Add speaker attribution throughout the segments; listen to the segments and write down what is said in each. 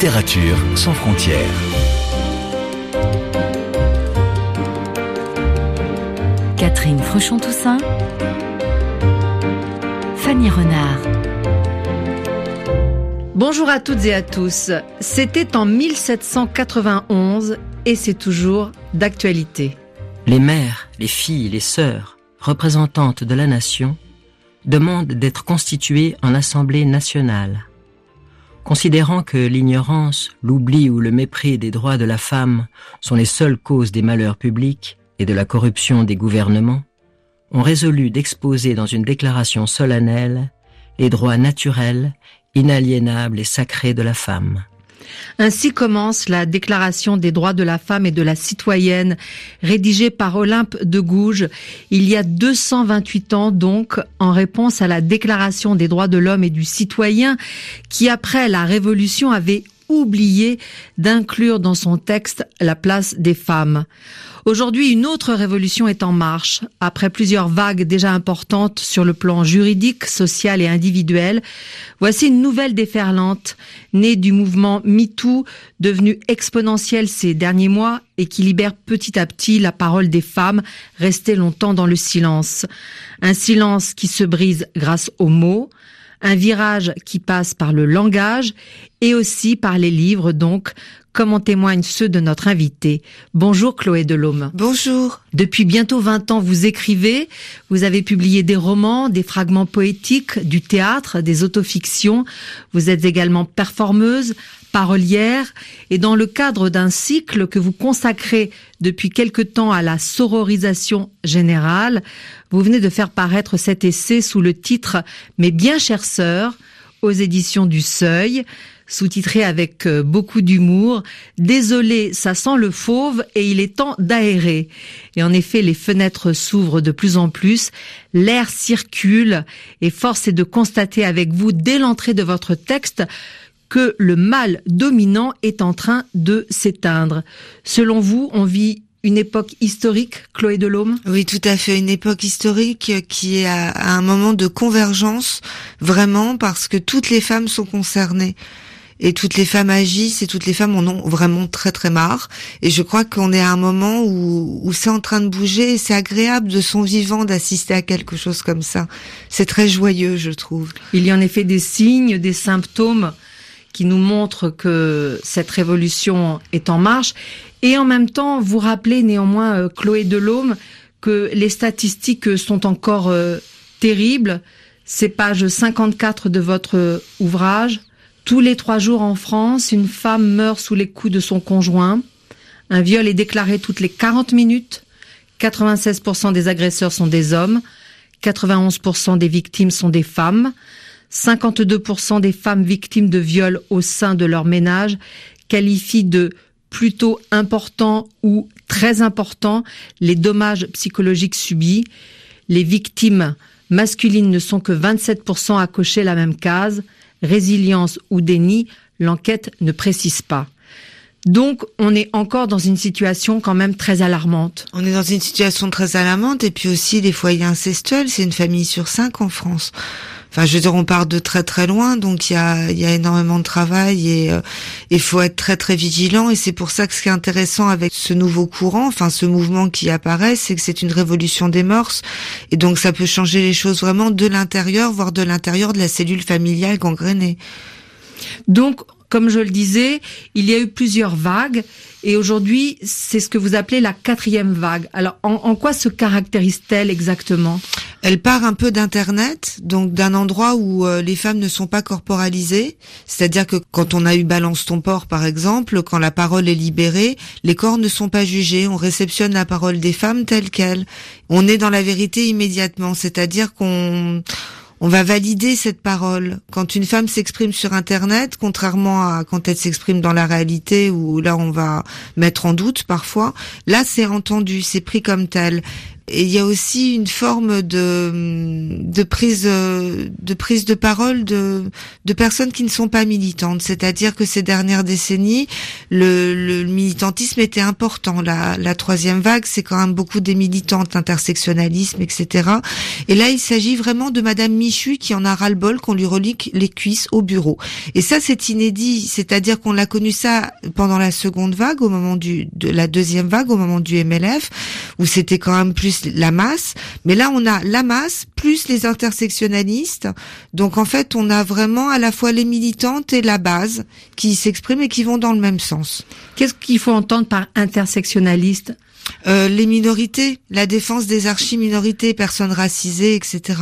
Speaker 1: Littérature sans frontières.
Speaker 2: Catherine Fruchon-Toussaint, Fanny Renard.
Speaker 3: Bonjour à toutes et à tous. C'était en 1791 et c'est toujours d'actualité.
Speaker 4: Les mères, les filles, les sœurs, représentantes de la nation, demandent d'être constituées en Assemblée nationale. Considérant que l'ignorance, l'oubli ou le mépris des droits de la femme sont les seules causes des malheurs publics et de la corruption des gouvernements, on résolut d'exposer dans une déclaration solennelle les droits naturels, inaliénables et sacrés de la femme.
Speaker 3: Ainsi commence la Déclaration des droits de la femme et de la citoyenne, rédigée par Olympe de Gouges, il y a 228 ans donc, en réponse à la Déclaration des droits de l'homme et du citoyen, qui après la Révolution avait oublié d'inclure dans son texte la place des femmes. Aujourd'hui, une autre révolution est en marche. Après plusieurs vagues déjà importantes sur le plan juridique, social et individuel, voici une nouvelle déferlante, née du mouvement MeToo, devenu exponentiel ces derniers mois et qui libère petit à petit la parole des femmes restées longtemps dans le silence. Un silence qui se brise grâce aux mots, un virage qui passe par le langage et aussi par les livres donc, comme en témoignent ceux de notre invité. Bonjour Chloé Delhomme.
Speaker 5: Bonjour.
Speaker 3: Depuis bientôt 20 ans, vous écrivez, vous avez publié des romans, des fragments poétiques, du théâtre, des autofictions. Vous êtes également performeuse, parolière, et dans le cadre d'un cycle que vous consacrez depuis quelque temps à la sororisation générale, vous venez de faire paraître cet essai sous le titre « Mes bien chères sœurs » aux éditions du Seuil, sous-titré avec beaucoup d'humour. Désolé, ça sent le fauve et il est temps d'aérer. Et en effet, les fenêtres s'ouvrent de plus en plus, l'air circule et force est de constater avec vous dès l'entrée de votre texte que le mal dominant est en train de s'éteindre. Selon vous, on vit une époque historique, Chloé Delhomme ?
Speaker 5: Oui, tout à fait, une époque historique qui est à un moment de convergence, vraiment, parce que toutes les femmes sont concernées. Et toutes les femmes agissent et toutes les femmes en ont vraiment très très marre. Et je crois qu'on est à un moment où c'est en train de bouger et c'est agréable de son vivant d'assister à quelque chose comme ça. C'est très joyeux, je trouve.
Speaker 3: Il y a en effet des signes, des symptômes qui nous montrent que cette révolution est en marche. Et en même temps, vous rappelez néanmoins, Chloé Delhomme, que les statistiques sont encore terribles. C'est page 54 de votre ouvrage. Tous les 3 jours en France, une femme meurt sous les coups de son conjoint. Un viol est déclaré toutes les 40 minutes. 96% des agresseurs sont des hommes. 91% des victimes sont des femmes. 52% des femmes victimes de viols au sein de leur ménage qualifient de plutôt important ou très important les dommages psychologiques subis. Les victimes masculines ne sont que 27% à cocher la même case. Résilience ou déni, l'enquête ne précise pas. Donc, on est encore dans une situation quand même très alarmante.
Speaker 5: On est dans une situation très alarmante et puis aussi les foyers incestuels, c'est une famille sur 5 en France. Enfin, je veux dire, on part de très très loin, donc il y a énormément de travail et il faut être très très vigilant. Et c'est pour ça que ce qui est intéressant avec ce nouveau courant, enfin ce mouvement qui apparaît, c'est que c'est une révolution des mœurs. Et donc ça peut changer les choses vraiment de l'intérieur, voire de l'intérieur de la cellule familiale gangrénée.
Speaker 3: Donc, comme je le disais, il y a eu plusieurs vagues et aujourd'hui, c'est ce que vous appelez la 4e vague. Alors, en quoi se caractérise-t-elle exactement ?
Speaker 5: Elle part un peu d'Internet, donc d'un endroit où les femmes ne sont pas corporalisées. C'est-à-dire que quand on a eu Balance ton porc, par exemple, quand la parole est libérée, les corps ne sont pas jugés. On réceptionne la parole des femmes telle qu'elle. On est dans la vérité immédiatement. C'est-à-dire qu'on va valider cette parole. Quand une femme s'exprime sur Internet, contrairement à quand elle s'exprime dans la réalité, où là on va mettre en doute parfois, là c'est entendu, c'est pris comme tel. Et il y a aussi une forme prise de parole de personnes qui ne sont pas militantes. C'est-à-dire que ces dernières décennies, le militantisme était important. La troisième vague, c'est quand même beaucoup des militantes, intersectionnalisme, etc. Et là, il s'agit vraiment de Madame Michu qui en a ras-le-bol qu'on lui relie les cuisses au bureau. Et ça, c'est inédit. C'est-à-dire qu'on l'a connu ça pendant la seconde vague, au moment de la deuxième vague, au moment du MLF, où c'était quand même plus la masse. Mais là, on a la masse plus les intersectionnalistes. Donc, en fait, on a vraiment à la fois les militantes et la base qui s'expriment et qui vont dans le même sens.
Speaker 3: Qu'est-ce qu'il faut entendre par intersectionnaliste ?
Speaker 5: Les minorités, la défense des archi-minorités, personnes racisées, etc.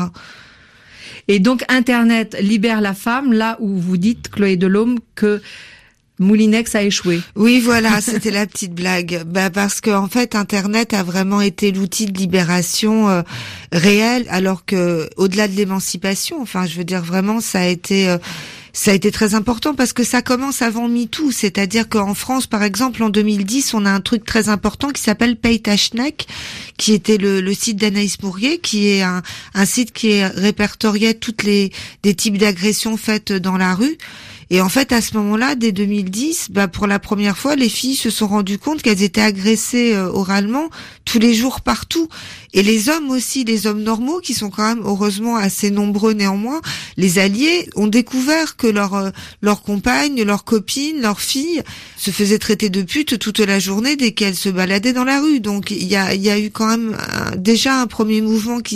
Speaker 3: Et donc, Internet libère la femme, là où vous dites, Chloé Delhomme, que Moulinex a échoué.
Speaker 5: Oui, voilà, c'était la petite blague. Parce que en fait, Internet a vraiment été l'outil de libération réel, alors que au-delà de l'émancipation, enfin, je veux dire vraiment, ça a été très important parce que ça commence avant MeToo, c'est-à-dire qu'en France, par exemple, en 2010, on a un truc très important qui s'appelle Paytachnek, qui était le site d'Anaïs Mourier, qui est un site qui répertoriait des types d'agressions faites dans la rue. Et en fait, à ce moment-là, dès 2010, pour la première fois, les filles se sont rendues compte qu'elles étaient agressées oralement tous les jours partout. Et les hommes aussi, les hommes normaux, qui sont quand même heureusement assez nombreux néanmoins, les alliés ont découvert que leurs compagnes, leurs copines, leurs filles se faisaient traiter de putes toute la journée dès qu'elles se baladaient dans la rue. Donc il y a eu quand même déjà un premier mouvement il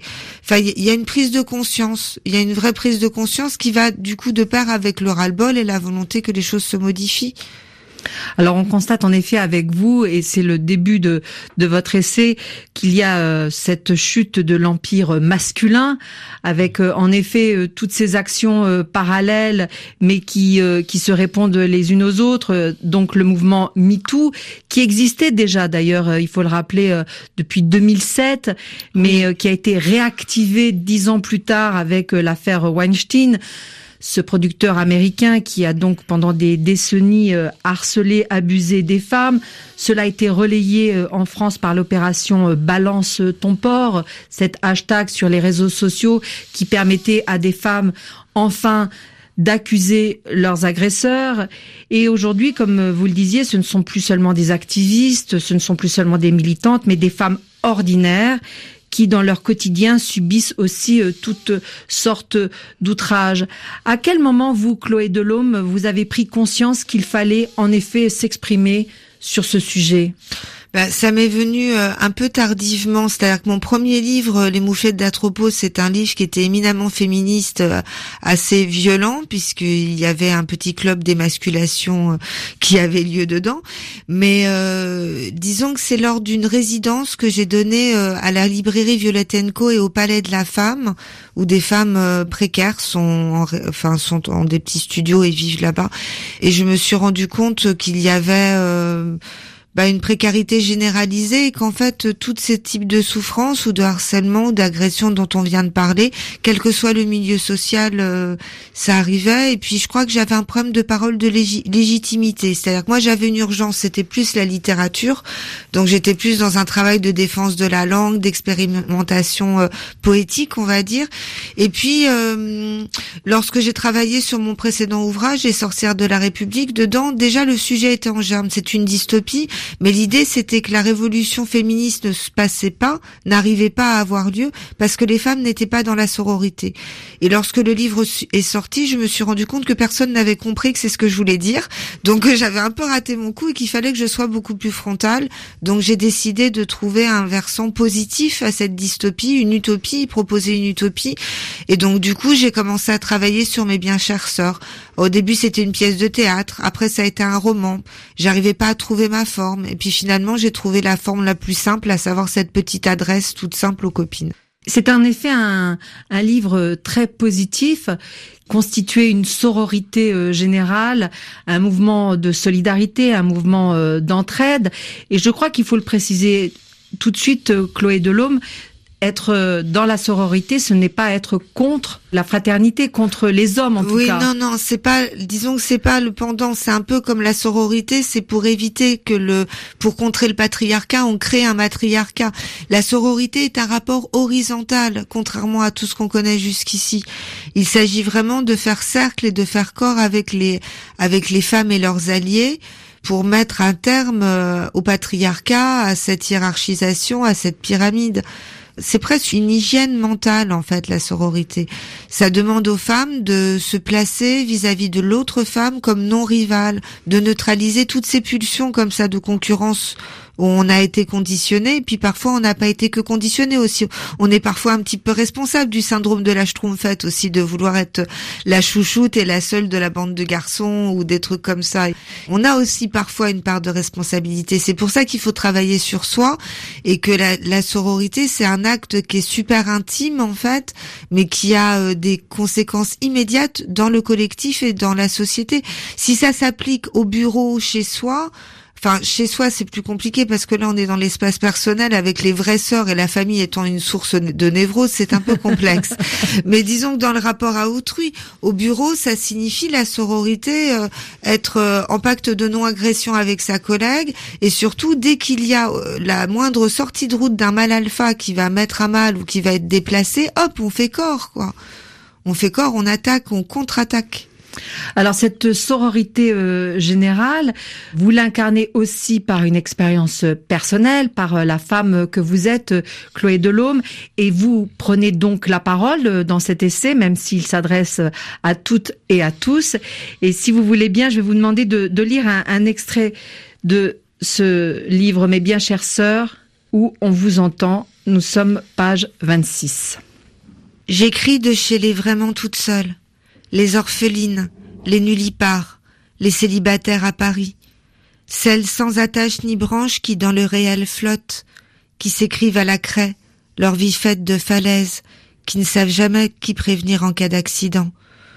Speaker 5: y a une prise de conscience, il y a une vraie prise de conscience qui va du coup de pair avec le ras-le-bol et la volonté que les choses se modifient.
Speaker 3: Alors on constate en effet avec vous, et c'est le début de votre essai, qu'il y a cette chute de l'empire masculin, avec en effet toutes ces actions parallèles, mais qui se répondent les unes aux autres. Donc le mouvement MeToo, qui existait déjà d'ailleurs, il faut le rappeler, depuis 2007, mais qui a été réactivé 10 ans plus tard avec l'affaire Weinstein. Ce producteur américain qui a donc pendant des décennies harcelé, abusé des femmes. Cela a été relayé en France par l'opération Balance ton porc, cet hashtag sur les réseaux sociaux qui permettait à des femmes enfin d'accuser leurs agresseurs. Et aujourd'hui, comme vous le disiez, ce ne sont plus seulement des activistes, ce ne sont plus seulement des militantes, mais des femmes ordinaires qui, dans leur quotidien, subissent aussi toutes sortes d'outrages. À quel moment, vous, Chloé Delhomme, vous avez pris conscience qu'il fallait en effet s'exprimer sur ce sujet ?
Speaker 5: Ça m'est venu un peu tardivement, c'est-à-dire que mon premier livre, Les Moufettes d'Atropos, c'est un livre qui était éminemment féministe, assez violent, puisqu'il y avait un petit club d'émasculation qui avait lieu dedans. Mais disons que c'est lors d'une résidence que j'ai donnée à la librairie Violette & Co et au Palais de la Femme, où des femmes précaires sont en des petits studios et vivent là-bas. Et je me suis rendu compte qu'il y avait une précarité généralisée et qu'en fait tous ces types de souffrances ou de harcèlement ou d'agression dont on vient de parler, quel que soit le milieu social, ça arrivait. Et puis je crois que j'avais un problème de parole de légitimité, c'est-à-dire que moi j'avais une urgence, c'était plus la littérature, donc j'étais plus dans un travail de défense de la langue, d'expérimentation poétique, on va dire. Et puis lorsque j'ai travaillé sur mon précédent ouvrage, Les Sorcières de la République, dedans déjà le sujet était en germe, c'est une dystopie. Mais l'idée, c'était que la révolution féministe ne se passait pas, n'arrivait pas à avoir lieu, parce que les femmes n'étaient pas dans la sororité. Et lorsque le livre est sorti, je me suis rendu compte que personne n'avait compris que c'est ce que je voulais dire. Donc j'avais un peu raté mon coup et qu'il fallait que je sois beaucoup plus frontale. Donc j'ai décidé de trouver un versant positif à cette dystopie, une utopie, proposer une utopie. Et donc du coup, j'ai commencé à travailler sur Mes bien chères sœurs. Au début, c'était une pièce de théâtre. Après, ça a été un roman. J'arrivais pas à trouver ma forme. Et puis finalement, j'ai trouvé la forme la plus simple, à savoir cette petite adresse toute simple aux copines.
Speaker 3: C'est en effet un livre très positif, constitué une sororité générale, un mouvement de solidarité, un mouvement d'entraide. Et je crois qu'il faut le préciser tout de suite, Chloé Delhomme, être dans la sororité, ce n'est pas être contre la fraternité, contre les hommes en tout cas.
Speaker 5: Oui, non, c'est pas, disons que c'est pas le pendant, c'est un peu comme la sororité, c'est pour éviter pour contrer le patriarcat, on crée un matriarcat. La sororité est un rapport horizontal, contrairement à tout ce qu'on connaît jusqu'ici. Il s'agit vraiment de faire cercle et de faire corps avec les femmes et leurs alliés, pour mettre un terme au patriarcat, à cette hiérarchisation, à cette pyramide. C'est presque une hygiène mentale, en fait, la sororité. Ça demande aux femmes de se placer vis-à-vis de l'autre femme comme non rivale, de neutraliser toutes ces pulsions comme ça de concurrence où on a été conditionné, et puis parfois on n'a pas été que conditionné aussi. On est parfois un petit peu responsable du syndrome de la schtroumpfette aussi, de vouloir être la chouchoute et la seule de la bande de garçons ou des trucs comme ça. On a aussi parfois une part de responsabilité. C'est pour ça qu'il faut travailler sur soi, et que la sororité, c'est un acte qui est super intime en fait, mais qui a des conséquences immédiates dans le collectif et dans la société. Si ça s'applique au bureau, chez soi, c'est plus compliqué parce que là, on est dans l'espace personnel avec les vraies sœurs et la famille étant une source de névrose, c'est un peu complexe. Mais disons que dans le rapport à autrui, au bureau, ça signifie la sororité, être en pacte de non-agression avec sa collègue, et surtout, dès qu'il y a la moindre sortie de route d'un mâle alpha qui va mettre à mal ou qui va être déplacé, hop, on fait corps, quoi. On fait corps, on attaque, on contre-attaque.
Speaker 3: Alors cette sororité générale, vous l'incarnez aussi par une expérience personnelle, par la femme que vous êtes, Chloé Delhomme, et vous prenez donc la parole dans cet essai, même s'il s'adresse à toutes et à tous. Et si vous voulez bien, je vais vous demander de lire un extrait de ce livre, Mes bien chères sœurs, où on vous entend. Nous sommes page 26.
Speaker 5: J'écris de chez les vraiment toutes seules. Les orphelines, les nullipares, les célibataires à Paris, celles sans attache ni branche qui dans le réel flottent, qui s'écrivent à la craie, leur vie faite de falaises, qui ne savent jamais qui prévenir en cas d'accident.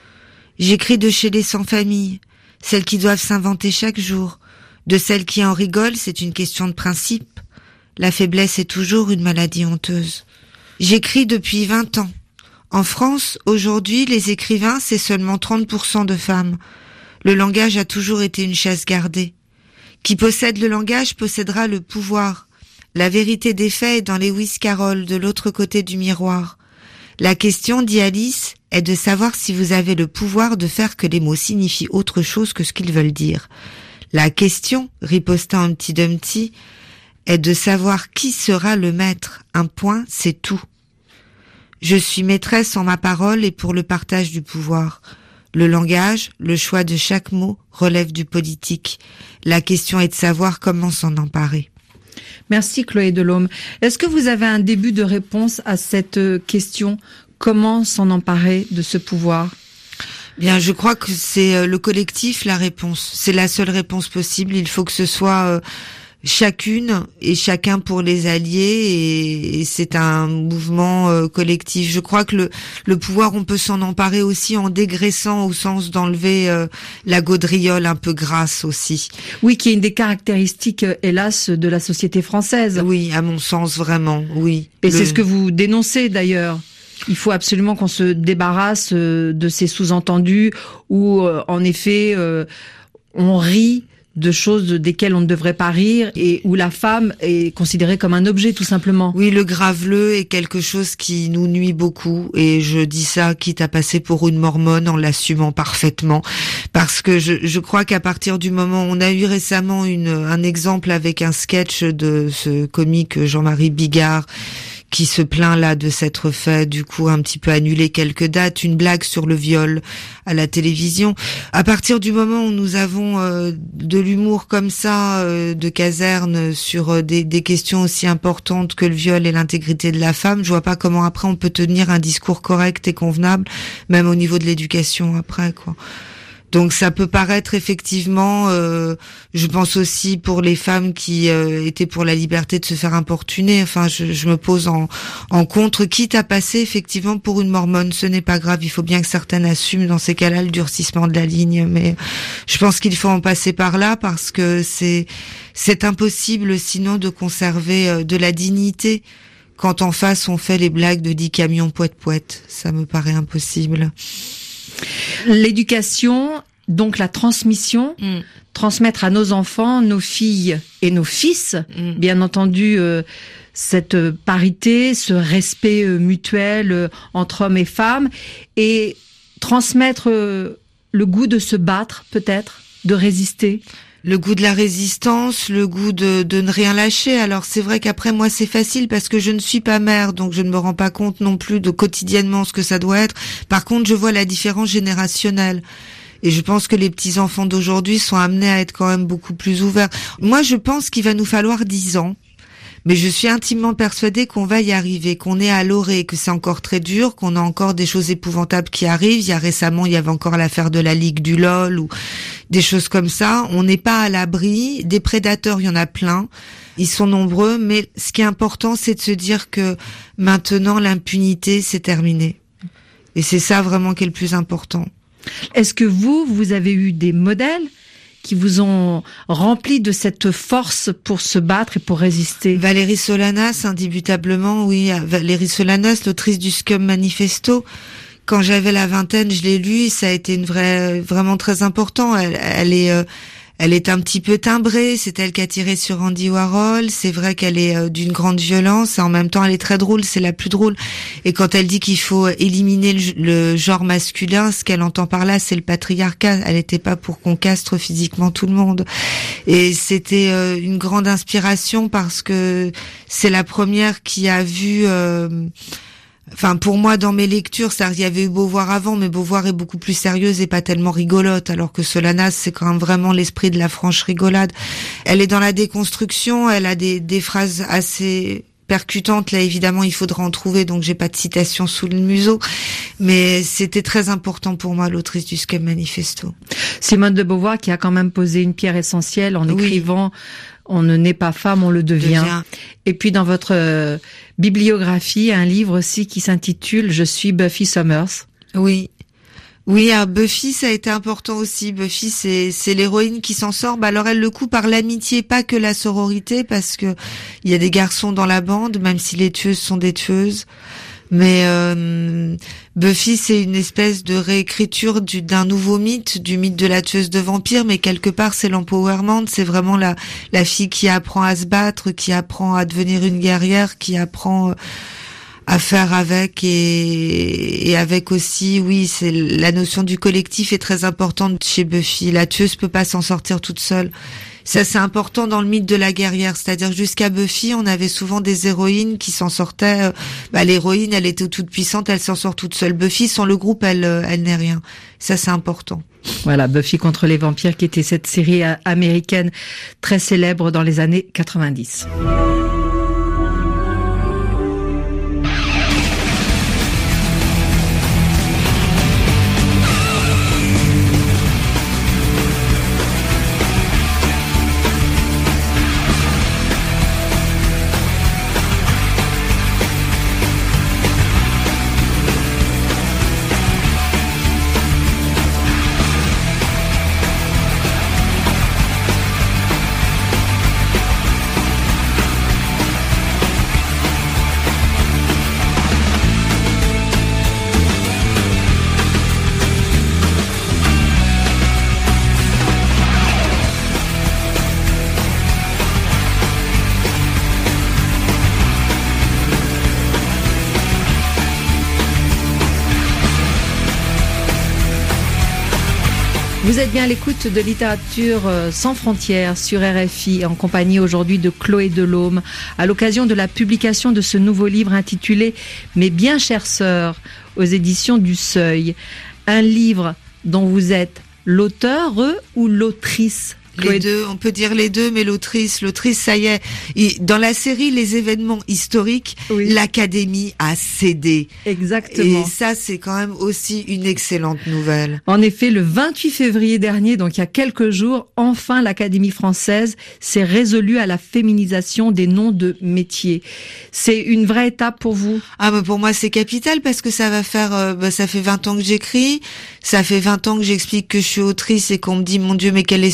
Speaker 5: J'écris de chez les sans-famille, celles qui doivent s'inventer chaque jour, de celles qui en rigolent, c'est une question de principe. La faiblesse est toujours une maladie honteuse. J'écris depuis 20 ans. En France, aujourd'hui, les écrivains, c'est seulement 30% de femmes. Le langage a toujours été une chasse gardée. Qui possède le langage possédera le pouvoir. La vérité des faits est dans Lewis Carroll, de l'autre côté du miroir. La question, dit Alice, est de savoir si vous avez le pouvoir de faire que les mots signifient autre chose que ce qu'ils veulent dire. La question, riposta Humpty Dumpty, est de savoir qui sera le maître. Un point, c'est tout. Je suis maîtresse en ma parole et pour le partage du pouvoir. Le langage, le choix de chaque mot relève du politique. La question est de savoir comment s'en emparer.
Speaker 3: Merci Chloé Delhomme. Est-ce que vous avez un début de réponse à cette question? Comment s'en emparer de ce pouvoir?
Speaker 5: Bien, je crois que c'est le collectif la réponse. C'est la seule réponse possible. Il faut que ce soit chacune et chacun pour les alliés, et c'est un mouvement collectif. Je crois que le pouvoir, on peut s'en emparer aussi en dégraissant, au sens d'enlever la gaudriole un peu grasse aussi.
Speaker 3: Oui, qui est une des caractéristiques, hélas, de la société française.
Speaker 5: Oui, à mon sens, vraiment, oui.
Speaker 3: Et c'est ce que vous dénoncez d'ailleurs. Il faut absolument qu'on se débarrasse de ces sous-entendus où, en effet, on rit de choses desquelles on ne devrait pas rire, et où la femme est considérée comme un objet, tout simplement.
Speaker 5: Oui, le graveleux est quelque chose qui nous nuit beaucoup, et je dis ça quitte à passer pour une mormone en l'assumant parfaitement, parce que je crois qu'à partir du moment, on a eu récemment un exemple avec un sketch de ce comique Jean-Marie Bigard, qui se plaint là de s'être fait du coup un petit peu annuler quelques dates, une blague sur le viol à la télévision. À partir du moment où nous avons de l'humour comme ça, de caserne, sur des questions aussi importantes que le viol et l'intégrité de la femme, je vois pas comment après on peut tenir un discours correct et convenable, même au niveau de l'éducation après, quoi. Donc ça peut paraître effectivement, je pense aussi pour les femmes qui étaient pour la liberté de se faire importuner, enfin je me pose en contre, quitte à passer effectivement pour une mormone, ce n'est pas grave, il faut bien que certaines assument dans ces cas-là le durcissement de la ligne, mais je pense qu'il faut en passer par là parce que c'est impossible sinon de conserver de la dignité quand en face on fait les blagues de 10 camions poète-poète. Ça me paraît impossible.
Speaker 3: L'éducation, donc la transmission, transmettre à nos enfants, nos filles et nos fils, bien entendu, cette parité, ce respect mutuel entre hommes et femmes, et transmettre le goût de se battre, peut-être, de résister.
Speaker 5: Le goût de la résistance, le goût de ne rien lâcher. Alors c'est vrai qu'après moi c'est facile parce que je ne suis pas mère, donc je ne me rends pas compte non plus de quotidiennement ce que ça doit être. Par contre, je vois la différence générationnelle. Et je pense que les petits-enfants d'aujourd'hui sont amenés à être quand même beaucoup plus ouverts. Moi, je pense qu'il va nous falloir 10 ans. Mais je suis intimement persuadée qu'on va y arriver, qu'on est à l'orée, que c'est encore très dur, qu'on a encore des choses épouvantables qui arrivent. Il y avait encore l'affaire de la Ligue du LOL ou des choses comme ça. On n'est pas à l'abri. Des prédateurs, il y en a plein. Ils sont nombreux. Mais ce qui est important, c'est de se dire que maintenant, l'impunité, c'est terminé. Et c'est ça vraiment qui est le plus important.
Speaker 3: Est-ce que vous avez eu des modèles qui vous ont rempli de cette force pour se battre et pour résister?
Speaker 5: Valérie Solanas, indébutablement, oui. Valérie Solanas, l'autrice du Scum Manifesto. Quand j'avais la vingtaine, je l'ai lu, ça a été vraiment très important. Elle est un petit peu timbrée, c'est elle qui a tiré sur Andy Warhol, c'est vrai qu'elle est d'une grande violence, et en même temps elle est très drôle, c'est la plus drôle. Et quand elle dit qu'il faut éliminer le genre masculin, ce qu'elle entend par là, c'est le patriarcat. Elle n'était pas pour qu'on castre physiquement tout le monde. Et c'était une grande inspiration parce que c'est la première qui a vu... Enfin, pour moi, dans mes lectures, il y avait eu Beauvoir avant, mais Beauvoir est beaucoup plus sérieuse et pas tellement rigolote, alors que Solanas, c'est quand même vraiment l'esprit de la franche rigolade. Elle est dans la déconstruction, elle a des phrases assez percutantes. Là, évidemment, il faudra en trouver, donc j'ai pas de citation sous le museau. Mais c'était très important pour moi, l'autrice du Scum Manifesto.
Speaker 3: Simone de Beauvoir, qui a quand même posé une pierre essentielle en écrivant On ne naît pas femme, on le devient. Et puis dans votre bibliographie, un livre aussi qui s'intitule Je suis Buffy Summers.
Speaker 5: Oui. Oui, Buffy, ça a été important aussi. Buffy, c'est l'héroïne qui s'en sort. Alors elle le coupe par l'amitié, pas que la sororité, parce que il y a des garçons dans la bande, même si les tueuses sont des tueuses. Mais Buffy, c'est une espèce de réécriture d'un nouveau mythe, du mythe de la tueuse de vampires, mais quelque part c'est l'empowerment, c'est vraiment la fille qui apprend à se battre, qui apprend à devenir une guerrière, qui apprend à faire avec et avec aussi, oui, c'est la notion du collectif est très importante chez Buffy. La tueuse peut pas s'en sortir toute seule. Ça, c'est important dans le mythe de la guerrière. C'est-à-dire jusqu'à Buffy, on avait souvent des héroïnes qui s'en sortaient. L'héroïne, elle était toute puissante, elle s'en sort toute seule. Buffy, sans le groupe, elle n'est rien. Ça, c'est important.
Speaker 3: Voilà, Buffy contre les vampires, qui était cette série américaine très célèbre dans les années 90. Vous êtes bien à l'écoute de Littérature sans frontières sur RFI, en compagnie aujourd'hui de Chloé Delhomme, à l'occasion de la publication de ce nouveau livre intitulé « Mes bien chères sœurs » aux éditions du Seuil. Un livre dont vous êtes l'auteur ou l'autrice?
Speaker 5: Les deux, on peut dire les deux, mais l'autrice, ça y est. Et dans la série Les événements historiques, l'Académie a cédé.
Speaker 3: Exactement.
Speaker 5: Et ça, c'est quand même aussi une excellente nouvelle.
Speaker 3: En effet, le 28 février dernier, donc il y a quelques jours, enfin l'Académie française s'est résolue à la féminisation des noms de métiers. C'est une vraie étape pour vous?
Speaker 5: Pour moi, c'est capital parce que ça va faire, ça fait 20 ans que j'écris, ça fait 20 ans que j'explique que je suis autrice et qu'on me dit, mon Dieu, mais quel est ce mont barbare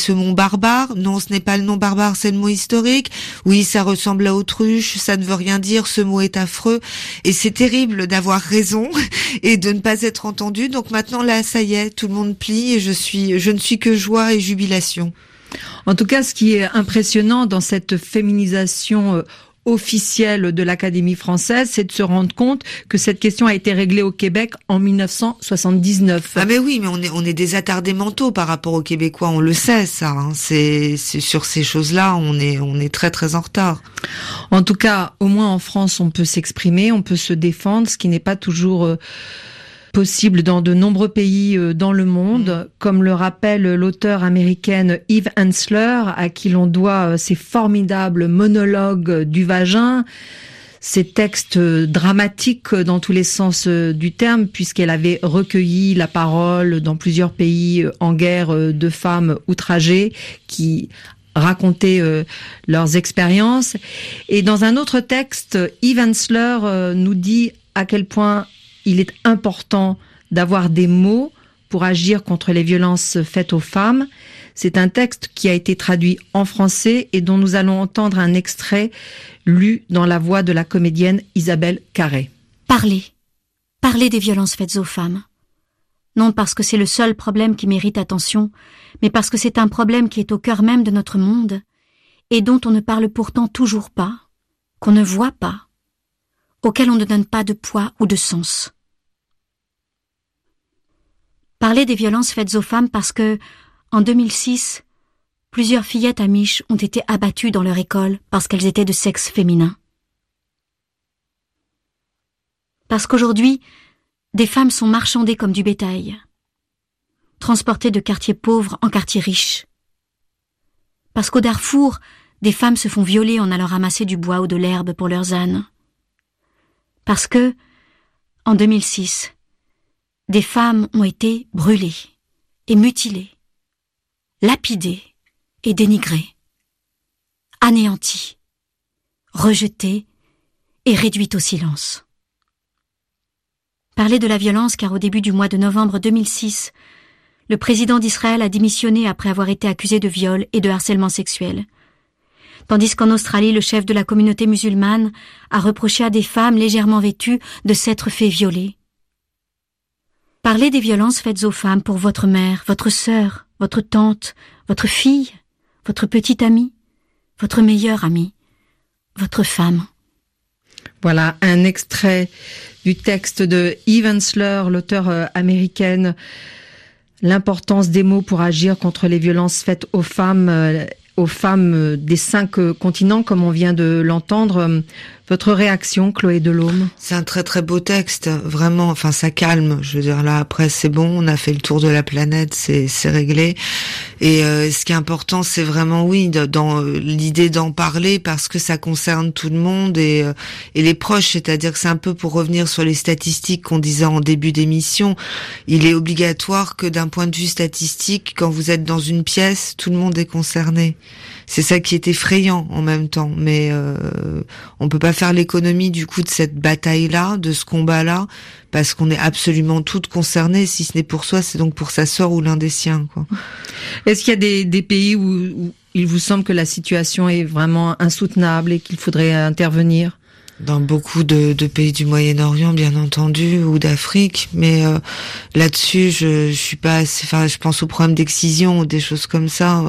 Speaker 5: barbare. Non, ce n'est pas le nom barbare, c'est le mot historique. Oui, ça ressemble à autruche, ça ne veut rien dire, ce mot est affreux. Et c'est terrible d'avoir raison et de ne pas être entendu. Donc maintenant, là, ça y est, tout le monde plie et je ne suis que joie et jubilation.
Speaker 3: En tout cas, ce qui est impressionnant dans cette féminisation officielle de l'Académie française, c'est de se rendre compte que cette question a été réglée au Québec en 1979.
Speaker 5: Ah mais oui, mais on est des attardés mentaux par rapport aux Québécois, on le sait ça. Hein. C'est sur ces choses-là, on est très très en retard.
Speaker 3: En tout cas, au moins en France, on peut s'exprimer, on peut se défendre, ce qui n'est pas toujours possible dans de nombreux pays dans le monde, comme le rappelle l'auteure américaine Eve Ensler, à qui l'on doit ces formidables monologues du vagin, ces textes dramatiques dans tous les sens du terme, puisqu'elle avait recueilli la parole dans plusieurs pays en guerre de femmes outragées qui racontaient leurs expériences. Et dans un autre texte, Eve Ensler nous dit à quel point il est important d'avoir des mots pour agir contre les violences faites aux femmes. C'est un texte qui a été traduit en français et dont nous allons entendre un extrait lu dans la voix de la comédienne Isabelle Carré.
Speaker 6: Parlez des violences faites aux femmes. Non parce que c'est le seul problème qui mérite attention, mais parce que c'est un problème qui est au cœur même de notre monde et dont on ne parle pourtant toujours pas, qu'on ne voit pas, auquel on ne donne pas de poids ou de sens. Parler des violences faites aux femmes parce que, en 2006, plusieurs fillettes amiches ont été abattues dans leur école parce qu'elles étaient de sexe féminin. Parce qu'aujourd'hui, des femmes sont marchandées comme du bétail, transportées de quartiers pauvres en quartiers riches. Parce qu'au Darfour, des femmes se font violer en allant ramasser du bois ou de l'herbe pour leurs ânes. Parce que, en 2006, des femmes ont été brûlées et mutilées, lapidées et dénigrées, anéanties, rejetées et réduites au silence. Parler de la violence car au début du mois de novembre 2006, le président d'Israël a démissionné après avoir été accusé de viol et de harcèlement sexuel. Tandis qu'en Australie, le chef de la communauté musulmane a reproché à des femmes légèrement vêtues de s'être fait violer. Parlez des violences faites aux femmes pour votre mère, votre sœur, votre tante, votre fille, votre petite amie, votre meilleure amie, votre femme.
Speaker 3: Voilà un extrait du texte de Eve Ensler, l'auteure américaine. L'importance des mots pour agir contre les violences faites aux femmes des 5 continents, comme on vient de l'entendre. Votre réaction, Chloé Delhomme?
Speaker 5: C'est un très très beau texte, vraiment. Enfin, ça calme. Je veux dire, là après c'est bon, on a fait le tour de la planète, c'est réglé. Et ce qui est important, c'est vraiment dans l'idée d'en parler parce que ça concerne tout le monde et les proches. C'est-à-dire que c'est un peu pour revenir sur les statistiques qu'on disait en début d'émission. Il est obligatoire que d'un point de vue statistique, quand vous êtes dans une pièce, tout le monde est concerné. C'est ça qui est effrayant en même temps, mais on peut pas faire l'économie du coup de cette bataille-là, de ce combat-là, parce qu'on est absolument toutes concernées. Si ce n'est pour soi, c'est donc pour sa sœur ou l'un des siens, quoi.
Speaker 3: Est-ce qu'il y a des pays où il vous semble que la situation est vraiment insoutenable et qu'il faudrait intervenir?
Speaker 5: Dans beaucoup de pays du Moyen-Orient, bien entendu, ou d'Afrique, mais là-dessus, je suis pas assez. Enfin, je pense aux problèmes d'excision ou des choses comme ça.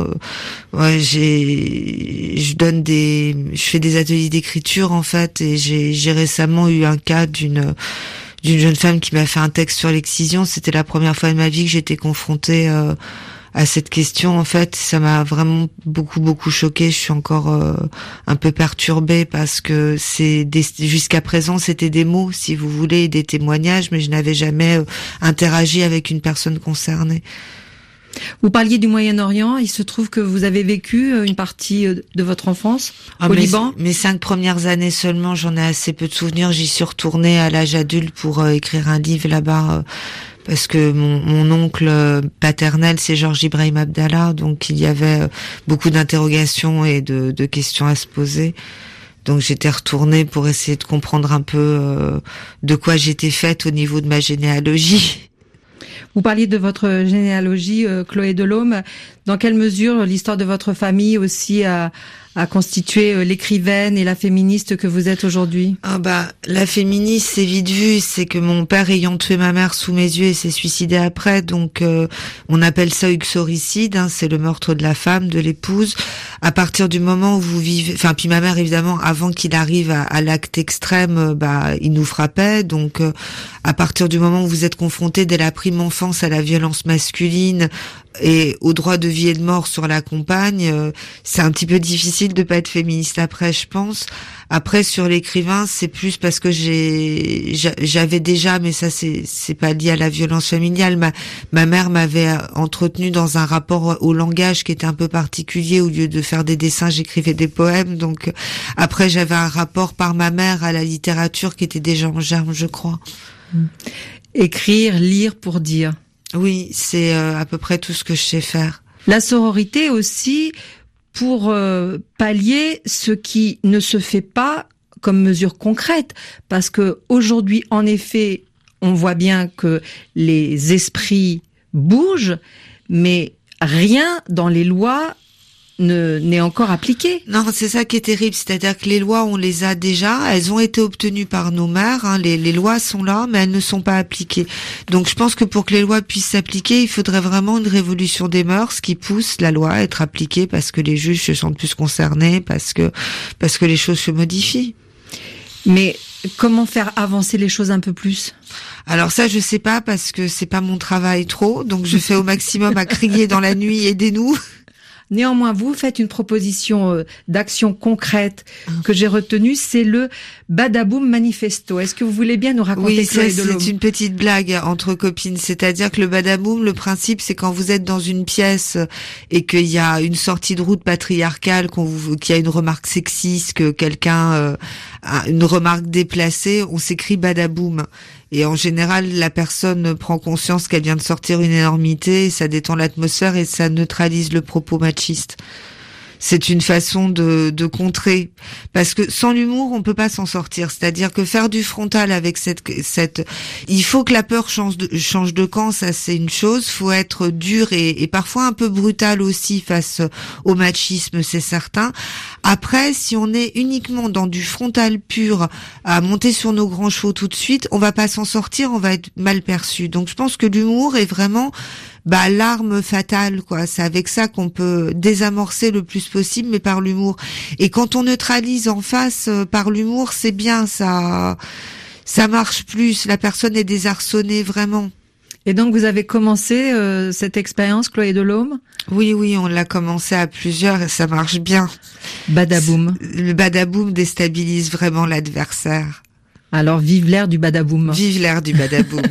Speaker 5: Je fais des ateliers d'écriture en fait, et j'ai récemment eu un cas d'une jeune femme qui m'a fait un texte sur l'excision. C'était la première fois de ma vie que j'étais confrontée à cette question. En fait, ça m'a vraiment beaucoup choquée. Je suis encore un peu perturbée parce que jusqu'à présent c'était des mots, si vous voulez, des témoignages, mais je n'avais jamais interagi avec une personne concernée.
Speaker 3: Vous parliez du Moyen-Orient. Il se trouve que vous avez vécu une partie de votre enfance au Liban.
Speaker 5: Mes 5 premières années seulement, j'en ai assez peu de souvenirs. J'y suis retournée à l'âge adulte pour écrire un livre là-bas. Parce que mon oncle paternel, c'est Georges Ibrahim Abdallah, donc il y avait beaucoup d'interrogations et de questions à se poser. Donc j'étais retournée pour essayer de comprendre un peu de quoi j'étais faite au niveau de ma généalogie.
Speaker 3: Vous parliez de votre généalogie, Chloé Delhomme. Dans quelle mesure l'histoire de votre famille aussi a constitué l'écrivaine et la féministe que vous êtes aujourd'hui?
Speaker 5: La féministe, c'est vite vu, c'est que mon père ayant tué ma mère sous mes yeux et s'est suicidé après, donc on appelle ça uxoricide, c'est le meurtre de la femme, de l'épouse. À partir du moment où vous vivez, puis ma mère évidemment, avant qu'il arrive à l'acte extrême, il nous frappait, donc à partir du moment où vous êtes confronté dès la prime enfance à la violence masculine et au droit de vie et de mort sur la compagne, c'est un petit peu difficile de pas être féministe après, je pense. Après, sur l'écrivain, c'est plus parce que j'avais déjà, mais ça c'est pas lié à la violence familiale. Ma mère m'avait entretenu dans un rapport au langage qui était un peu particulier. Au lieu de faire des dessins, j'écrivais des poèmes. Donc après, j'avais un rapport par ma mère à la littérature qui était déjà en germe, je crois.
Speaker 3: Écrire, lire pour dire.
Speaker 5: Oui, c'est à peu près tout ce que je sais faire.
Speaker 3: La sororité aussi, pour pallier ce qui ne se fait pas comme mesure concrète, parce que aujourd'hui, en effet, on voit bien que les esprits bougent, mais rien dans les lois n'est encore appliqué.
Speaker 5: Non, c'est ça qui est terrible, c'est-à-dire que les lois, on les a déjà, elles ont été obtenues par nos mères, les lois sont là, mais elles ne sont pas appliquées. Donc je pense que pour que les lois puissent s'appliquer, il faudrait vraiment une révolution des mœurs qui pousse la loi à être appliquée parce que les juges se sentent plus concernés, parce que les choses se modifient.
Speaker 3: Mais comment faire avancer les choses un peu plus?
Speaker 5: Alors ça, je sais pas, parce que c'est pas mon travail trop, donc je fais au maximum à crier dans la nuit, aidez-nous.
Speaker 3: Néanmoins, vous faites une proposition d'action concrète que j'ai retenue, c'est le Badaboum Manifesto. Est-ce que vous voulez bien nous raconter?
Speaker 5: Oui, c'est une petite blague entre copines. C'est-à-dire que le Badaboum, le principe, c'est quand vous êtes dans une pièce et qu'il y a une sortie de route patriarcale, qu'il y a une remarque sexiste, que quelqu'un a une remarque déplacée, on s'écrit Badaboum. Et en général, la personne prend conscience qu'elle vient de sortir une énormité, ça détend l'atmosphère et ça neutralise le propos machiste. C'est une façon de contrer, parce que sans l'humour on peut pas s'en sortir. C'est-à-dire que faire du frontal avec cette, il faut que la peur change de camp, ça c'est une chose. Faut être dur et parfois un peu brutal aussi face au machisme, c'est certain. Après, si on est uniquement dans du frontal pur, à monter sur nos grands chevaux tout de suite, on va pas s'en sortir, on va être mal perçu. Donc je pense que l'humour est vraiment l'arme fatale, quoi. C'est avec ça qu'on peut désamorcer le plus possible, mais par l'humour. Et quand on neutralise en face par l'humour, c'est bien, ça marche plus. La personne est désarçonnée, vraiment.
Speaker 3: Et donc vous avez commencé cette expérience, Chloé Delhomme?
Speaker 5: Oui, on l'a commencé à plusieurs et ça marche bien.
Speaker 3: Badaboum.
Speaker 5: Le Badaboum déstabilise vraiment l'adversaire.
Speaker 3: Alors, vive l'ère du Badaboum.
Speaker 5: Vive l'ère du Badaboum.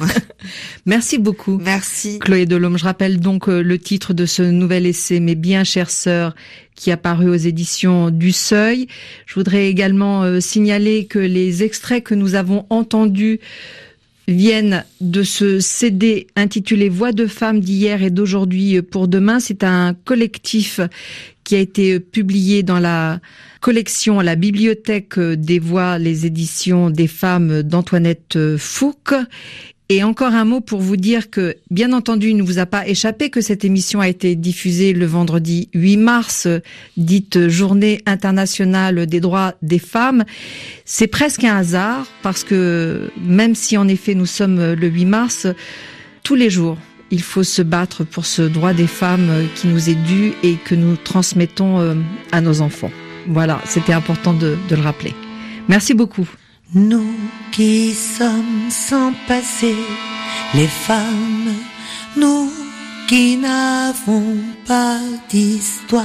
Speaker 3: Merci beaucoup.
Speaker 5: Merci.
Speaker 3: Chloé Delhomme, je rappelle donc le titre de ce nouvel essai, Mes bien chères sœurs, qui est apparu aux éditions du Seuil. Je voudrais également signaler que les extraits que nous avons entendus viennent de ce CD intitulé Voix de femmes d'hier et d'aujourd'hui pour demain. C'est un collectif qui a été publié dans la collection La Bibliothèque des Voix, les éditions des femmes d'Antoinette Fouque. Et encore un mot pour vous dire que, bien entendu, il ne vous a pas échappé que cette émission a été diffusée le vendredi 8 mars, dite Journée internationale des droits des femmes. C'est presque un hasard, parce que même si en effet nous sommes le 8 mars, tous les jours, il faut se battre pour ce droit des femmes qui nous est dû et que nous transmettons à nos enfants. Voilà, c'était important de le rappeler. Merci beaucoup.
Speaker 7: Nous qui sommes sans passé, les femmes, nous qui n'avons pas d'histoire,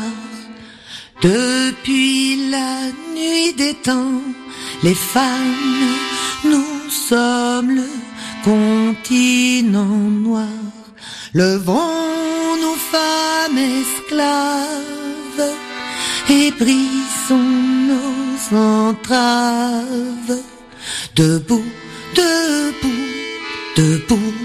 Speaker 7: depuis la nuit des temps, les femmes, nous sommes le continent noir. Levons-nous femmes esclaves et brisons nos entraves. Debout, debout, debout.